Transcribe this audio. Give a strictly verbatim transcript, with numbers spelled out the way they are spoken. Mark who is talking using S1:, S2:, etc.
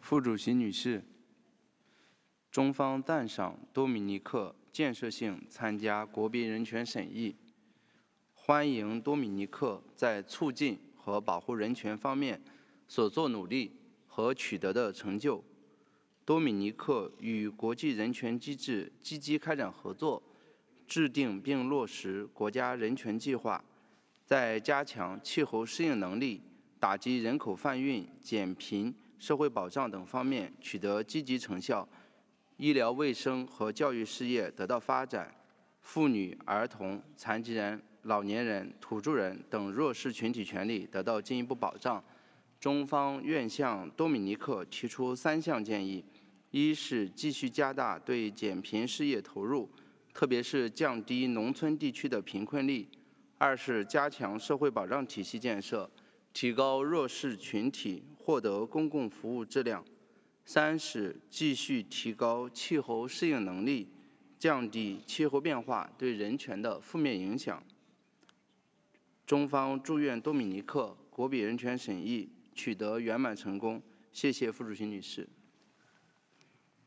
S1: 副主席女士，中方赞赏多米尼克建设性参加国别人权审议，欢迎多米尼克在促进和保护人权方面所做努力和取得的成就。多米尼克与国际人权机制积极开展合作，制定并落实国家人权计划，在加强气候适应能力、打击人口贩运、减贫、社会保障等方面取得积极成效，医疗卫生和教育事业得到发展，妇女、儿童、残疾人、老年人、土著人等弱势群体权利得到进一步保障。中方愿向多米尼克提出三项建议：一是继续加大对减贫事业投入，特别是降低农村地区的贫困率；二是加强社会保障体系建设，提高弱势群体获得公共服务质量；三是继续提高气候适应能力，降低气候变化对人权的负面影响。中方祝愿多米尼克国比人权审议取得圆满成功。谢谢副主席女士。